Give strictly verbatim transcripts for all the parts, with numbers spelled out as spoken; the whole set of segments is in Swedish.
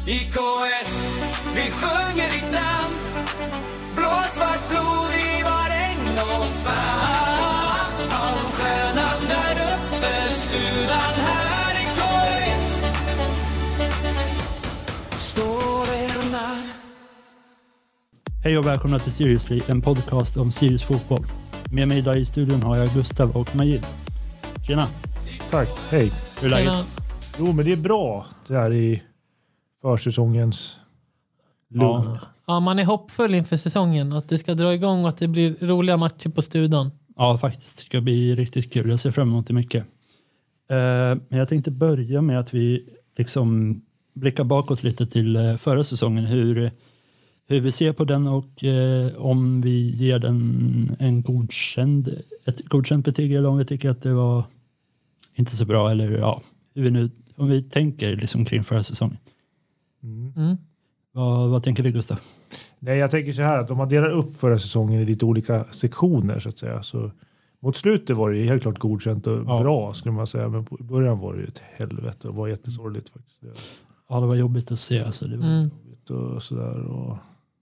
I K S, vi sjunger ditt namn. Blåsvart blod i varegn och svamp. Av stjärnan där uppe, studan här i K S. Står er när. Hej och välkomna till Seriously, en podcast om Sirius fotboll. Med mig idag i studion har jag Gustav och Majid. Tjena. Tack, hej. Hur är läget? Jo, men det är bra. Det är i försäsongens lugn. Ja. ja, man är hoppfull inför säsongen. Att det ska dra igång och att det blir roliga matcher på studan. Ja, faktiskt. Det ska bli riktigt kul. Jag ser fram emot det mycket. Uh, men jag tänkte börja med att vi liksom blickar bakåt lite till uh, förra säsongen. Hur, hur vi ser på den och uh, om vi ger den en godkänd, ett godkänt betyg eller om vi tycker att det var inte så bra. Eller ja, hur vi nu, om vi tänker liksom kring förra säsongen. Mm. Mm. Vad, vad tänker du, Gustav? Nej, jag tänker så här att om man delar upp förra säsongen i lite olika sektioner så att säga, så mot slutet var det ju helt klart godkänt och ja. bra skulle man säga, men på början var det ju ett helvete och var jättesorgligt faktiskt. Ja, det var jobbigt att se. Alltså, det var Mm. jobbigt och sådär och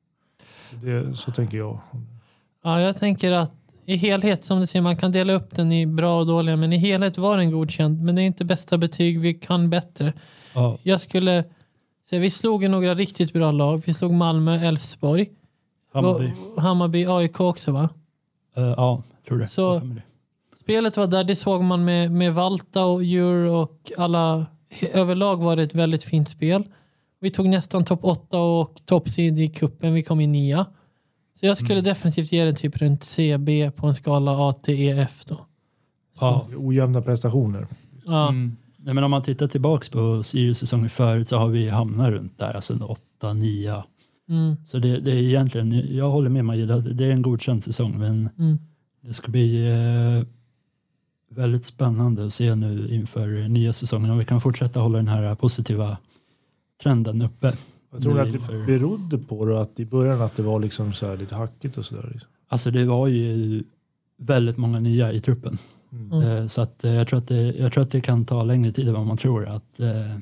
det, så tänker jag. Ja, jag tänker att i helhet, som du säger, man kan dela upp den i bra och dåliga, men i helhet var den godkänd, men det är inte bästa betyg, vi kan bättre. Ja. Jag skulle säga, vi slog i några riktigt bra lag. Vi slog Malmö, Elfsborg, Hammarby. Hammarby, A I K också, va? Uh, ja, jag tror det. Så- Jag får med det. Spelet var där, det såg man med, med Valta och Djur och alla. Överlag var det ett väldigt fint spel. Vi tog nästan topp åtta och toppsid i kuppen. Vi kom i nia. Så jag skulle Mm. definitivt ge den typ runt C B på en skala A till E F då. Ja. Ojämna prestationer. Ja, Mm. Nej, men om man tittar tillbaks på Sirius säsongen förut så har vi hamnat runt där, alltså en åtta, nio. mm, Så det, det är egentligen, jag håller med mig, det är en godkänd säsong, men mm. det ska bli eh, väldigt spännande att se nu inför nya säsongen om vi kan fortsätta hålla den här positiva trenden uppe. Jag tror Nu att det inför- berodde på det, att i början att det var liksom så här lite hackigt och sådär. Liksom. Alltså det var ju väldigt många nya i truppen. Mm. Mm. Eh, Så att, eh, jag, tror att det, jag tror att det kan ta längre tid än vad man tror. Att, eh,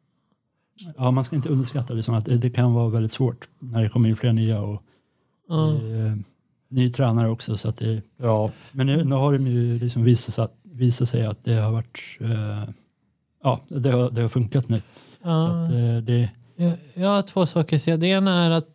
ja, man ska inte underskatta liksom att det, det kan vara väldigt svårt när det kommer in fler nya och Ja. eh, ny tränare också. Så att det, Ja, men nu, nu har de ju liksom visat, sig att- visat sig att det har varit eh, ja, det har, det har funkat nu. Så Ja. att, eh, det, Jag, jag har två saker att säga. Det ena är att,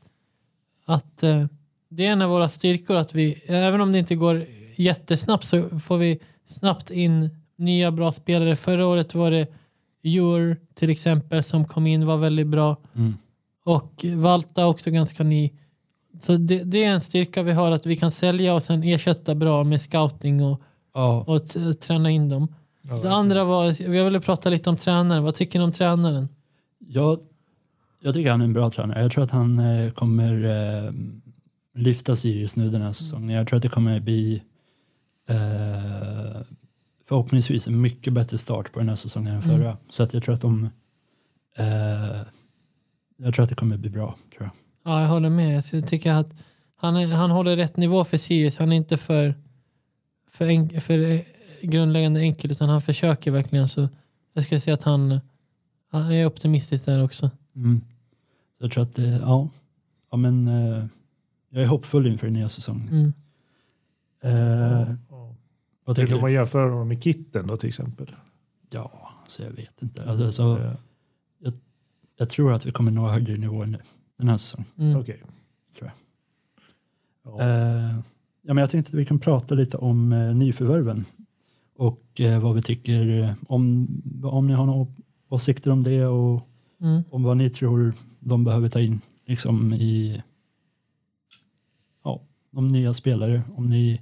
att eh, det är en av våra styrkor att vi, även om det inte går jättesnabbt, så får vi snabbt in nya bra spelare. Förra året var det Djur till exempel som kom in, var väldigt bra. mm, Och Valta också ganska ny. Så det, det är en styrka vi har, att vi kan sälja och sen ersätta bra med scouting och, ja, och t- träna in dem. ja, Det andra var, vi ville prata lite om tränaren. Vad tycker ni om tränaren? jag, jag tycker han är en bra tränare. Jag tror att han eh, kommer eh, lyfta Sirius nu den här säsongen. Jag tror att det kommer bli eh, förhoppningsvis en mycket bättre start på den här säsongen än förra. Mm. Så att jag tror att de eh, jag tror att det kommer bli bra, tror jag. Ja, jag håller med. Jag tycker att han, är, han håller rätt nivå för Sirius. Han är inte för, för, en, för eh, grundläggande enkel, utan han försöker verkligen. Så jag skulle säga att han, han är optimistisk där också. Mm. Så jag tror att det, ja, ja men eh, jag är hoppfull inför den nya säsongen. Mm. Eh, ja. vad Tänk tänker om man du? jämför honom med Kitten då till exempel. Ja, alltså jag vet inte. Alltså, så, Eh, jag tror att vi kommer nå högre nivåer nu den här säsongen. Mm. Okej. Tror Ja. Eh, ja, men jag tänkte att vi kan prata lite om eh, nyförvärven och eh, vad vi tycker eh, om, om ni har några åsikter om det och Mm. om vad ni tror de behöver ta in liksom i ja, de nya spelare. Om ni,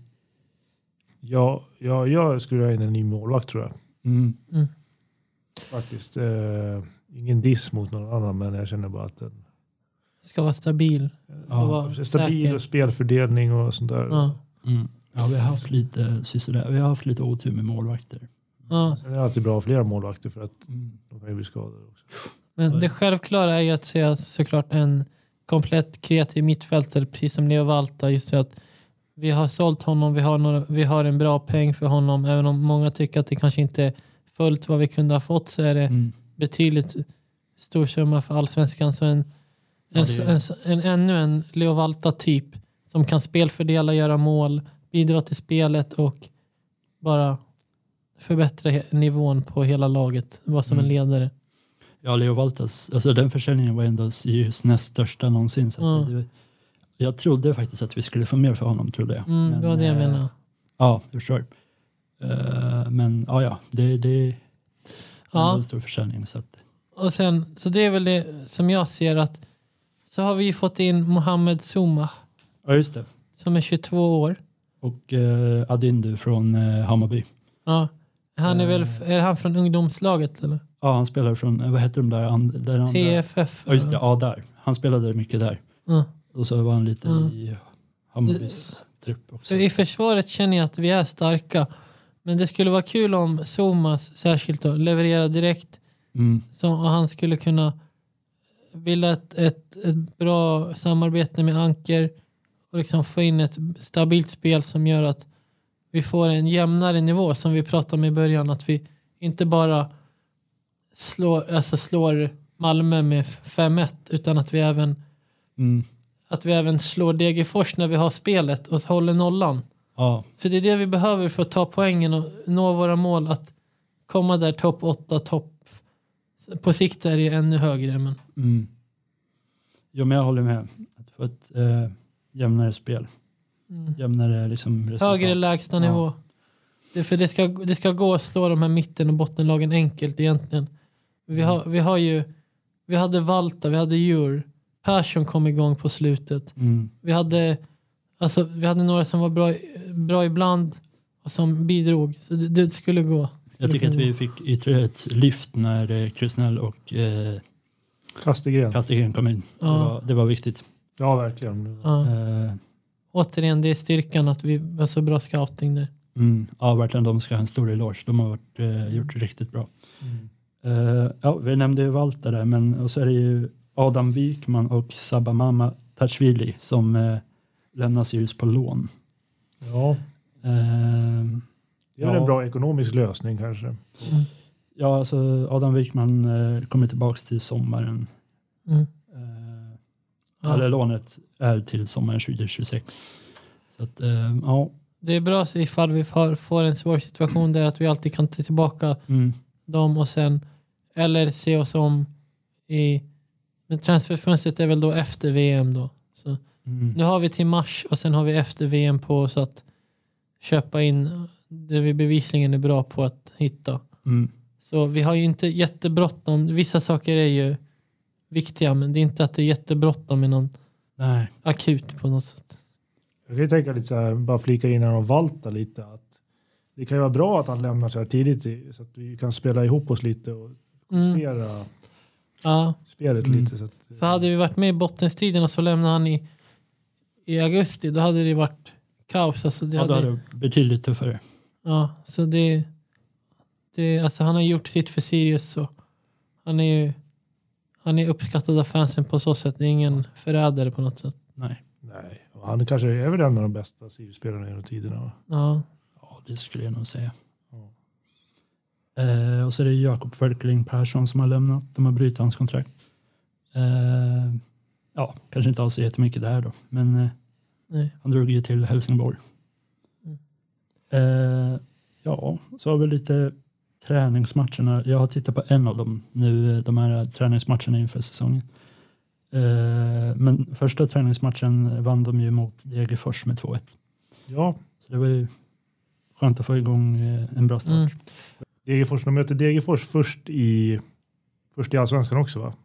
Ja, ja, jag skulle ha in en ny målvakt tror jag. mm, Mm. Faktiskt. Eh, ingen diss mot någon annan, men jag känner bara att den Ska vara stabil. Ja, Och vara stabil säker. och spelfördelning och sånt där. Ja. mm, ja, vi har haft lite sysselsättning. Vi har haft lite otur med målvakter. Ja. Sen är det alltid bra flera målvakter för att Mm. de kan ju bli skadade också. Men det självklara är ju att säga såklart en komplett kreativ mittfältare, precis som Leo Valta. Just så att vi har sålt honom, vi har, några, vi har en bra peng för honom. Även om många tycker att det kanske inte är fullt vad vi kunde ha fått, så är det Mm. betydligt stor summa för allsvenskan. Så en, Ja, en, det är- en, en, en, ännu en Leo Valta-typ som kan spelfördela, göra mål, bidra till spelet och bara förbättra he- nivån på hela laget. Vara som Mm. en ledare. Ja, Leo Valtas, alltså den försäljningen var ändå Sirius näst största någonsin. Så att Ja. det, jag trodde faktiskt att vi skulle få mer för honom, trodde jag. Mm, det var det jag eh, menar. Ja, jag förstår. Uh, men ja, ja, det, det är Ja. ändå en stor försäljning. Så att, Och sen, så det är väl det som jag ser att så har vi ju fått in Mohamed Souma ja, just det. som är tjugotvå år. Och uh, Adindu från uh, Hammarby. Ja. Han är väl, Eh. är han från ungdomslaget eller? Ja, han spelar från, eh, vad heter de där? And, där andra? T F F? Ja, just det. Ja, där. Han spelade mycket där. Ja. Och så var han lite Ja. i Hammarbys trupp också. För i försvaret känner jag att vi är starka. Men det skulle vara kul om Somas särskilt då, levererar direkt. Mm. Så, och han skulle kunna bilda ett, ett, ett bra samarbete med Anker. Och liksom få in ett stabilt spel som gör att vi får en jämnare nivå som vi pratade om i början. Att vi inte bara slår, alltså slår Malmö med fem ett utan att vi även Mm. att vi även slår Degerfors när vi har spelet och håller nollan. Ja, För det är det vi behöver för att ta poängen och nå våra mål. Att komma där topp åtta, topp. På sikt är det ännu högre. Men mm. Jo, men jag håller med. Att få ett eh, jämnare spel. mm. Jämnare liksom resultat. Högre lägsta nivå. Det, för det ska, det ska gå att slå de här mitten och bottenlagen enkelt egentligen. Vi har, vi har ju vi hade Valta, vi hade Djur. Persson kom igång på slutet. Mm. Vi hade alltså vi hade några som var bra, bra ibland och som bidrog. Så det, det skulle gå. Jag tycker att vi fick ytterligare ett lyft när eh, Krusnell och eh, Kastegren. Kastegren kom in. Ja. Det, var, det var viktigt. Ja, verkligen. Ja. Eh, Återigen, det är styrkan att vi har så bra scouting där. mm, ja, verkligen. De ska ha en stor eloge. De har varit, eh, gjort det riktigt bra. Mm. Eh, ja, vi nämnde ju Valta där, men och så är det ju Adam Wikman och Sabamama Tashvili som eh, lämnar Sirius på lån. Ja, Eh, det är Ja. en bra ekonomisk lösning kanske. ja, alltså Adam Wikman eh, kommer tillbaka till sommaren. Mm. Eh, Ja. Eller lånet är till sommaren tjugohundratjugosex. Så att, eh, ja. Det är bra så ifall vi får, får en svår situation där att vi alltid kan ta tillbaka Mm, dem och sen eller se oss om i men transferfönstret är väl då efter V M då. Så mm, nu har vi till mars och sen har vi efter V M på oss att köpa in det vi bevisligen är bra på att hitta. mm. Så vi har ju inte jättebråttom. Vissa saker är ju viktiga men det är inte att det är jättebråttom med någon Nej. akut på något sätt. Jag kan ju tänka lite så här, bara flika in och valta lite. Att det kan ju vara bra att han lämnar så här tidigt i, så att vi kan spela ihop oss lite och Mm. justera Ja, spelet Mm. lite. Så att, för hade vi varit med i bottenstriden och så lämnade han i, i augusti då hade det varit kaos. Alltså det Ja, då hade, är det betydligt tuffare. ja, så det, det alltså han har gjort sitt för Sirius så han är ju han är uppskattad av fansen på så sätt. Det är ingen förrädare på något sätt. Nej. nej, och han kanske är väl en av de bästa Sirius-spelarna genom tiderna. va? Ja, Ja, det skulle jag nog säga. Ja. Eh, och så är det Jakob Fölkling Persson som har lämnat. De har brutit hans kontrakt. Eh, ja, kanske inte har så jättemycket där då. Men eh, nej. han drog ju till Helsingborg. Mm. Eh, ja, så har vi lite träningsmatcherna. Jag har tittat på en av dem nu, de här träningsmatcherna inför säsongen. Eh, men första träningsmatchen vann de ju mot Degerfors med två ett. ja, Så det var ju skönt att få igång eh, en bra start. Mm. Degerfors, de möter Degerfors först i, först i Allsvenskan också va?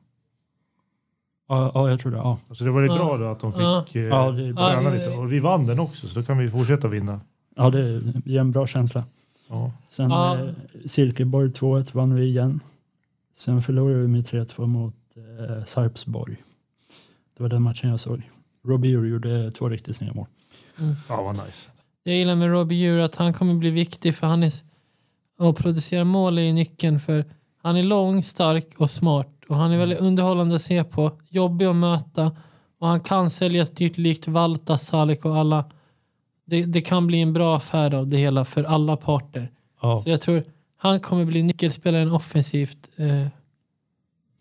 Ja, ja, jag tror det. Ja. Alltså det var ju Ja. bra då att de fick Ja. eh, Ja, det är bra. träna Ja, lite. eh, Och vi vann den också så då kan vi fortsätta vinna. Ja, det ger en bra känsla. Ja. Sen Ja. eh, Silkeborg två ett vann vi igen. Sen förlorade vi med tre två mot eh, Sarpsborg. Det var den matchen jag såg. Robbie Ure gjorde två riktigt snygga mål. Ja, vad nice. Jag gillar med Robbie Djur att han kommer bli viktig för han är s- att producera mål är nyckeln för han är lång, stark och smart och han är väldigt underhållande att se på, jobbig att möta och han kan säljas dyrt likt Valta, Salik och alla. Det, det kan bli en bra affär av det hela för alla parter. Ja, Så jag tror han kommer bli nyckelspelaren offensivt. Eh,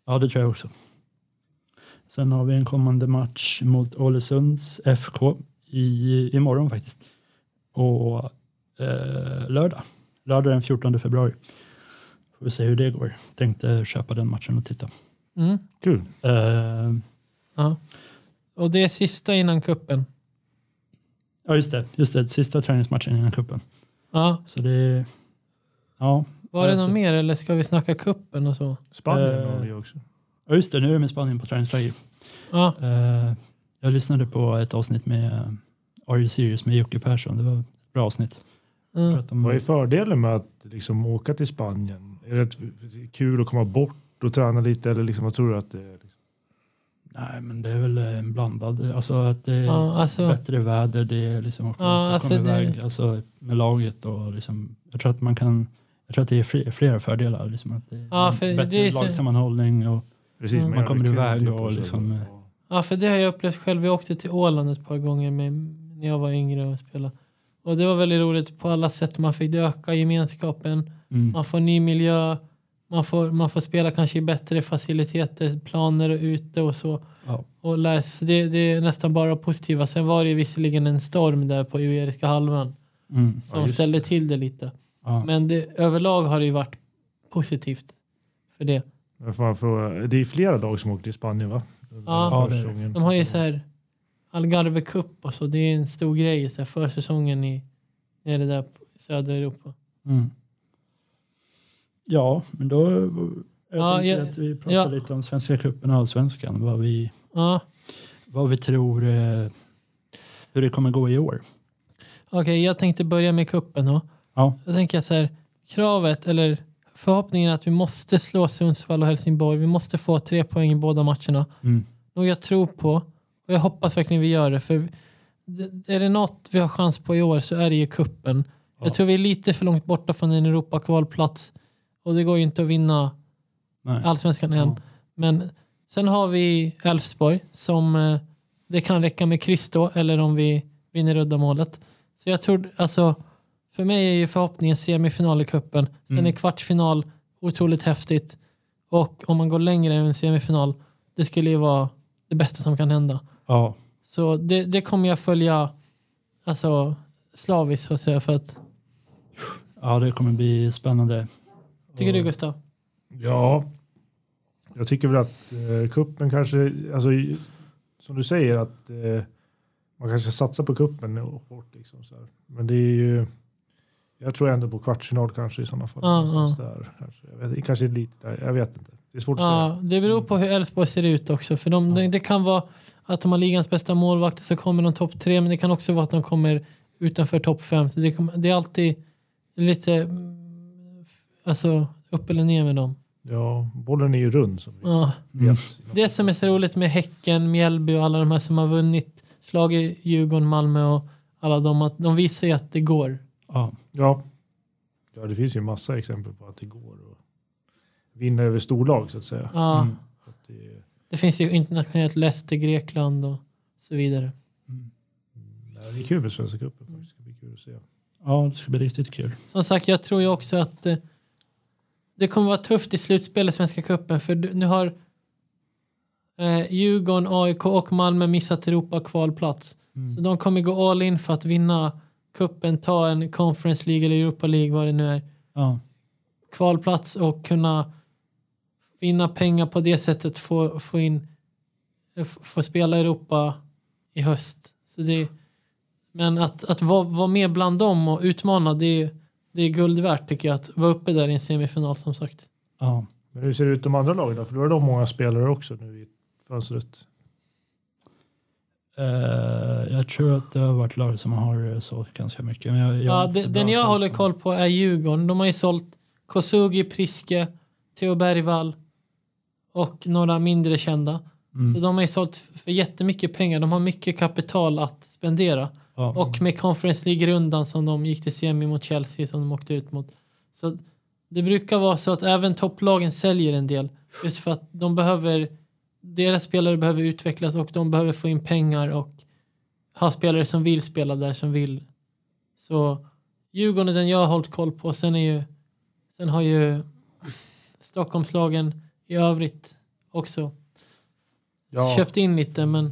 Ja, det tror jag också. Sen har vi en kommande match mot Ålesunds F K i, imorgon faktiskt. Och eh, lördag. Lördag den fjortonde februari. Får vi se hur det går. Tänkte köpa den matchen och titta. Mm. Kul. Eh, Ja. Och det är sista innan kuppen. ja, just det. Just det. Sista träningsmatchen innan kuppen. Ja. Så det ja. Var det alltså, något mer eller ska vi snacka kuppen och så? Spanien Eh, har vi också. Ja, just det. Nu är det med Spanien på träningsläger. Ja. Eh, jag lyssnade på ett avsnitt med uh, Are You Serious med Jocke Persson. Det var ett bra avsnitt. Mm. För att de, Vad är fördelen med att liksom åka till Spanien? Är det ett, kul att komma bort och träna lite eller liksom, vad tror du att det är? Liksom? Nej, men det är väl en blandad. Alltså att det är Ja, alltså- bättre väder. Det är liksom också Ja, att alltså komma det- iväg alltså, med laget. Och liksom, jag tror att man kan... Jag tror att det är fler, flera fördelar. Liksom, att det är Ja, en för bättre det är så- lagsammanhållning. Och, Precis, Mm. men Man kommer jävligt iväg kul och upplevelser. liksom, eh, Ja. Ja, för det har jag upplevt själv. Vi åkte till Åland ett par gånger med, när jag var yngre och spelade. Och det var väldigt roligt på alla sätt. Man fick öka gemenskapen. mm, Man får ny miljö. Man får, man får spela kanske i bättre faciliteter, planer och ute och så. ja, Och läs, det, det är nästan bara positiva. Sen var det ju visserligen en storm där på Iberiska halvön mm, som Ja, just ställde det. till det lite. ja. Men det, överlag har det ju varit positivt för det. Men får man fråga, det är flera lag som åker till Spanien va? Under Ja. Ja, det är det. försäsongen. De har ju så här Algarve Cup och så. Det är en stor grej i så här försäsongen i nere där på södra Europa. Mm. Ja, men då... Jag Ja, tänker jag- att vi pratar ja. lite om Svenska cupen och Allsvenskan. Vad vi, Ja, vad vi tror... Eh, hur det kommer gå i år. okej. Jag tänkte börja med kuppen då. Ja. Jag tänker så här, kravet eller förhoppningen är att vi måste slå Sundsvall och Helsingborg. Vi måste få tre poäng i båda matcherna. Mm. Och jag tror på, och jag hoppas verkligen vi gör det, för det- är det något vi har chans på i år så är det ju kuppen. Ja. Jag tror vi är lite för långt borta från en Europa-kvalplats och det går ju inte att vinna Nej. Allsvenskan än. Ja. Men sen har vi Elfsborg som eh, det kan räcka med kryss då, eller om vi vinner uddamålet. Så jag tror, alltså för mig är ju förhoppningen semifinal i kuppen. Sen Mm. är kvartsfinal otroligt häftigt. Och om man går längre än en semifinal, det skulle ju vara det bästa som kan hända. Ja. Så det, det kommer jag följa alltså slaviskt så att säga. För att, ja, det kommer bli spännande. tycker Och- du Gustav? Ja, jag tycker väl att eh, kuppen kanske, alltså i- som du säger att eh, man kanske satsa på kuppen hårt liksom så här. Men det är ju, jag tror ändå på kvartsfinal kanske i sådana fall. Ja, Någonstans ja. Där, kanske. Jag vet, kanske lite där, jag vet inte. Det är svårt att Ja, säga. det beror på hur Elfsborg ser ut också. För de, det, det kan vara att de har ligans bästa målvakter så kommer de topp tre. Men det kan också vara att de kommer utanför topp fem. Så det, kommer- det är alltid lite mm, alltså, upp eller ner med dem. Ja, bollen är ju rund som vi Ja. Mm. vet. Det som är så roligt med Häcken, Mjällby och alla de här som har vunnit slagit Djurgården, Malmö och alla de, att de visar ju att det går. Ja. Ja. Ja, det finns ju massa exempel på att det går att vinna över storlag så att säga. Ja, Mm. Så att det, det finns ju internationellt Leicester, Grekland och så vidare. Mm. nej, det är kul med Svenska cupen faktiskt. Det blir kul att se. Ja, det ska bli riktigt kul. Som sagt, jag tror ju också att eh, det kommer vara tufft i slutspelet i Svenska cupen. För du- nu har eh, Djurgården, A I K och Malmö missat Europa-kvalplats. Mm. Så de kommer gå all in för att vinna kuppen, ta en Conference League eller Europa League, vad det nu är. Ja. Kvalplats och kunna vinna pengar på det sättet, få, få in f- få spela Europa i höst. Så det, men att, att vara, vara med bland dem och utmana, det är, det är guld värt tycker jag, att vara uppe där i en semifinal som sagt. Ja. Men hur ser det ut de andra lagen då? För då är de många spelare också nu i fönstret. Eh, jag tror att det har varit lag som har sålt ganska mycket. Men jag, jag har Ja, inte så det, bra den jag koll håller koll på är Djurgården. De har ju sålt Kosugi, Priske, Theo Bergvall och några mindre kända. Så Mm. de har ju sålt för jättemycket pengar. De har mycket kapital att spendera. Ja. Och med Conference League-rundan som de gick till semi mot Chelsea som de åkte ut mot. Så det brukar vara så att även topplagen säljer en del. Just för att de behöver, deras spelare behöver utvecklas och de behöver få in pengar och ha spelare som vill spela där, som vill. Så Djurgården är den jag har hållit koll på. Sen är ju, sen har ju Stockholmslagen i övrigt också Ja, köpt in lite, men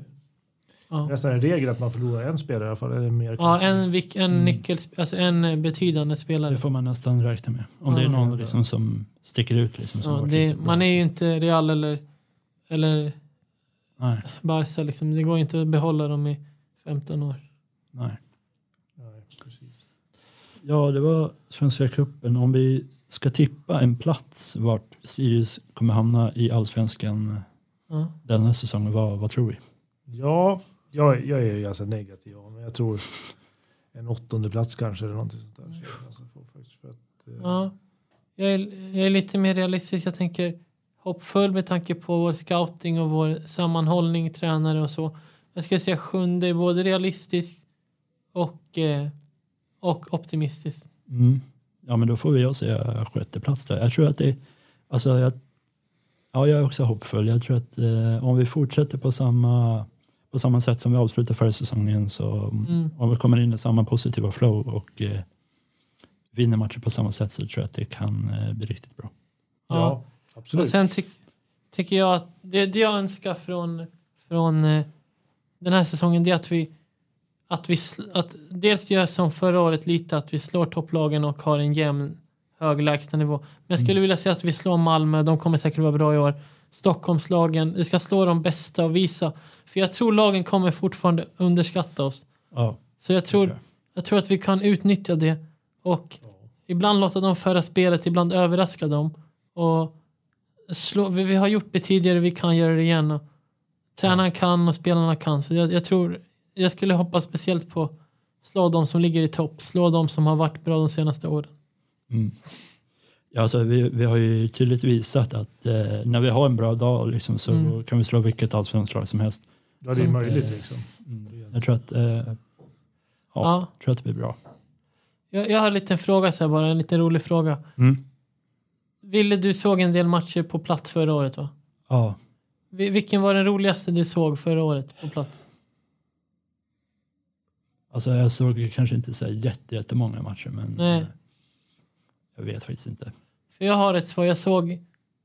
ja, nästan en regel att man förlorar en spelare i alla fall. Eller mer ja en, vik- en Mm. nyckel, alltså en betydande spelare. Det får man nästan räkna med. Om Ja. det är någon liksom som sticker ut. Liksom, som Ja, har varit det, riktigt bra, man är så- ju inte Real eller, eller Nej, Barca liksom. Det går inte att behålla dem i femton år. nej. Nej, precis. Ja, det var Svenska cupen. Om vi ska tippa en plats vart Sirius kommer hamna i Allsvenskan Ja. denna säsongen, vad, vad tror vi? Ja, jag, jag är ganska negativ. Ja, men jag tror en åttonde plats kanske. Eller någonting sånt där. Så jag är ganska få faktiskt för att, eh, Ja. Jag, är, jag är lite mer realistisk. Jag tänker hoppfull med tanke på vår scouting och vår sammanhållning, tränare och så. Jag skulle säga sjunde är både realistisk och, eh, och optimistisk. Mm. Ja, men då får vi jag säga sjätte plats där. Jag tror att det, alltså jag, ja, jag är också hoppfull. Jag tror att eh, om vi fortsätter på samma, på samma sätt som vi avslutade förra säsongen, så Mm. om vi kommer in i samma positiva flow och eh, vinner matcher på samma sätt, så tror jag att det kan eh, bli riktigt bra. ja, Ja. absolut. Och sen tyck, tycker jag att det, det jag önskar från, från eh, den här säsongen, det är att vi, att vi sl- att dels gör som förra året lite, att vi slår topplagen och har en jämn hög lägstanivå. Men jag skulle Mm. vilja säga att vi slår Malmö, de kommer säkert vara bra i år. Stockholmslagen, vi ska slå de bästa och visa. För jag tror lagen kommer fortfarande underskatta oss. Ja, Så jag det tror tror, jag. jag tror att vi kan utnyttja det och ibland låta dem föra spelet, ibland överraska dem. Och slå, vi, vi har gjort det tidigare, vi kan göra det igen. Och tränaren kan och spelarna kan. Så jag, jag tror, jag skulle hoppas speciellt på slå de som ligger i topp, slå de som har varit bra de senaste åren. Mm. Ja, alltså, vi, vi har ju tydligt visat att eh, när vi har en bra dag liksom, så Mm. kan vi slå vilket allsvenskt lag som helst. Ja, det är Som- möjligt liksom. Mm. Jag tror att, eh, ja, Ja. tror att det blir bra. Jag, jag har en liten fråga så här bara, en liten rolig fråga. Mm. Ville, du såg en del matcher på plats förra året, va? Ja. Vi- Vilken var den roligaste du såg förra året på plats? Alltså jag såg kanske inte så här jätte, jättemånga matcher, men Nej. eh, jag vet faktiskt inte. För jag har ett svar. Jag såg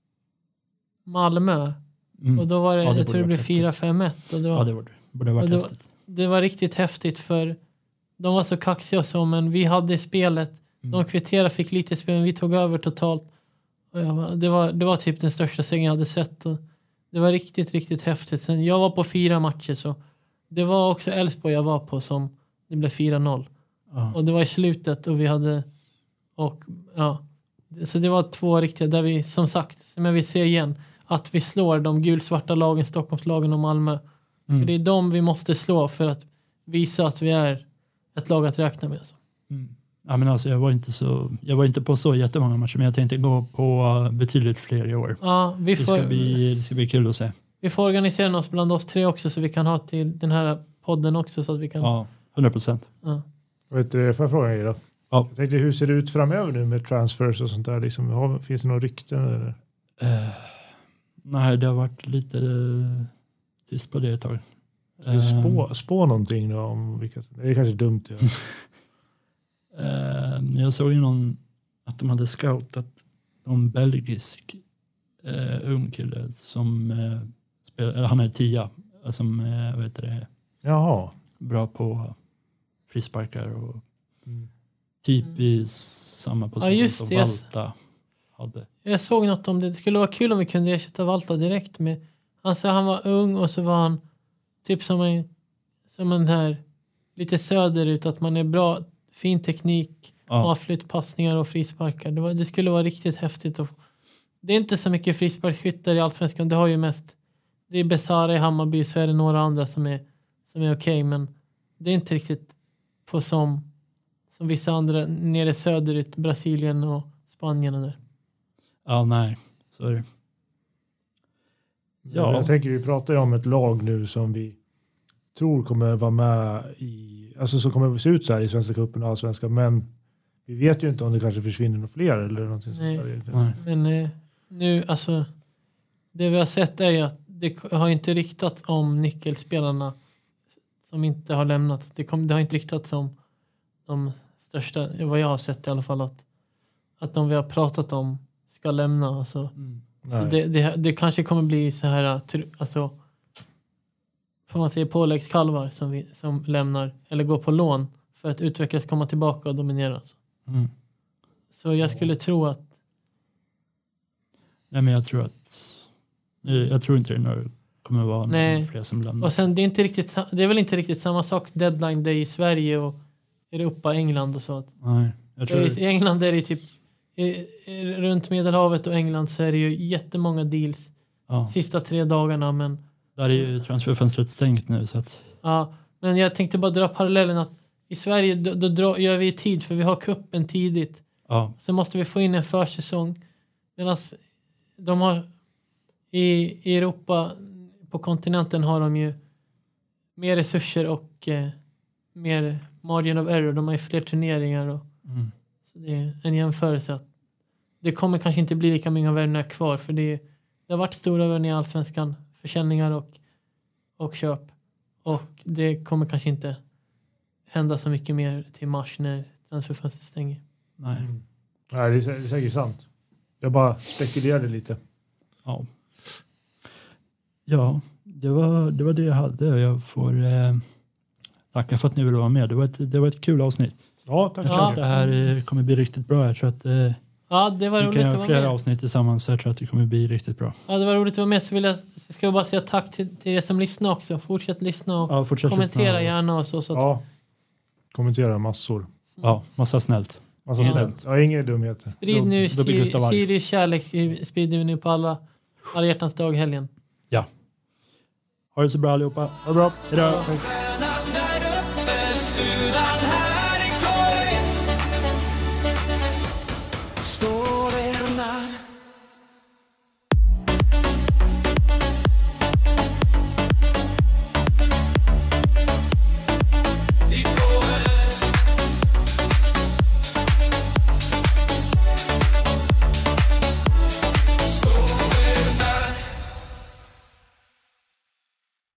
Malmö Mm. och då var det, Ja, det jag borde tror det varit blev häftigt. fyra fem ett och det var, Ja, det borde, borde ha varit och det var- häftigt. det var riktigt häftigt för de var så kaxiga och så, men vi hade spelet. Mm. De kvitterade, fick lite spel, men vi tog över totalt. Och jag var, det, var, det var typ den största segern jag hade sett. Och det var riktigt, riktigt häftigt. Sen, jag var på fyra matcher, så det var också Elfsborg jag var på som det blev fyra noll. Ja. Och det var i slutet och vi hade och ja, så det var två riktiga där vi, som sagt, som jag vill se igen, att vi slår de gulsvarta lagen, Stockholmslagen och Malmö. Mm. För det är de vi måste slå för att visa att vi är ett lag att räkna med. Alltså. Mm. Ja, men alltså, jag, var inte så, jag var inte på så jättemånga matcher, men jag tänkte gå på betydligt fler i år. Ja, vi Det får, ska bli, det ska bli kul att se. vi får organisera oss bland oss tre också så vi kan ha till den här podden också så att vi kan. Ja, hundra procent. Ja. Vet du, får jag fråga er då? Ja. Jag tänkte, hur ser det ut framöver nu med transfers och sånt där? Liksom, har, finns det några rykten? Eller? Uh, nej, det har varit lite uh, tyst på det ett tag. Ska vi spå, spå någonting då om vilka? Det är kanske dumt. Ja. Uh, jag såg ju någon att de hade scoutat någon belgisk uh, ung kille som uh, spelar, eller han är tia, som uh, vet det, Jaha. bra på frisparkar och Mm. typ Mm. i samma position just som det, jag- Valta hade. Jag såg något om det. Det skulle vara kul om vi kunde ersätta Valta direkt med. Alltså han var ung och så var han typ som en som en här lite söderut, att man är bra, fin teknik, Ja, avflyttpassningar och frisparkar. Det, var, det skulle vara riktigt häftigt. Att, det är inte så mycket frisparksskyttar i Allsvenskan. Det har ju mest, det är Besara i Hammarby, så är det några andra som är, som är okej, men det är inte riktigt på som, som vissa andra nere söderut, Brasilien och Spanien och där. ja, nej, så är det. Ja. Jag tänker, vi pratar ju om ett lag nu som vi tror kommer vara med i, alltså som kommer att se ut så här i Svenska cupen och Allsvenskan, men vi vet ju inte om det kanske försvinner några fler eller någonting sånt Nej. där. Nej. Men eh, nu, alltså, det vi har sett är ju att det har inte riktats om nyckelspelarna som inte har lämnat. Det, kom, det har inte riktats om de största, vad jag har sett i alla fall, att, att de vi har pratat om ska lämna. Alltså, Mm. Så det, det, det kanske kommer bli så här, alltså, får man säga påläggskalvar som, vi, som lämnar eller går på lån för att utvecklas, komma tillbaka och dominera. Alltså. Mm. Så jag skulle tro att... Nej, men jag tror att... Jag tror inte det några, kommer vara Nej. fler som lämnar. Och sen, det är, inte riktigt, det är väl inte riktigt samma sak deadline day i Sverige och Europa, England och så. Nej, jag tror I England är det typ... I, i, runt Medelhavet och England så är det ju jättemånga deals ja. sista tre dagarna, men... Där är ju transferfönstret stängt nu, så att... Ja, men jag tänkte bara dra parallellen att i Sverige då, då drar, gör vi i tid för vi har kuppen tidigt. Ja. Så måste vi få in en försäsong. Medan de har i, i Europa, på kontinenten har de ju mer resurser och eh, mer margin of error. De har ju fler turneringar. Och, Mm. så det är en jämförelse att det kommer kanske inte bli lika många värvningar kvar. För det, det har varit stora värvningar i Allsvenskan. Försäljningar och, och köp. Och det kommer kanske inte hända så mycket mer till mars när transferfönstret stänger. Nej. Mm. Nej, det är, det är säkert sant. Jag bara spekulerade lite. Ja. Ja, det var, det var det jag hade. Jag får eh, tacka för att ni ville vara med. Det var ett, det var ett kul avsnitt. Ja, tack Jag så tror mycket. att det här eh, kommer bli riktigt bra. Jag tror att eh, Ja, det var vi roligt kan att göra vara flera med. avsnitt tillsammans, så jag tror att det kommer bli riktigt bra. Ja, det var roligt att vara med. Så, vill jag, så ska jag bara säga tack till, till er som lyssnar också. Fortsätt lyssna och Ja, fortsätt kommentera lyssna. gärna och så. så att, Ja, kommentera massor. Ja, massa snällt. Massa Ja. snällt. Ja, inga dumheter. sprid nu Då- då blir Gustav arg. Sirius kärlek. Sprid nu på alla, alla hjärtans dag helgen. Ja. Ha det så bra allihopa. Ha det bra. Hejdå. Hej. Stjärnan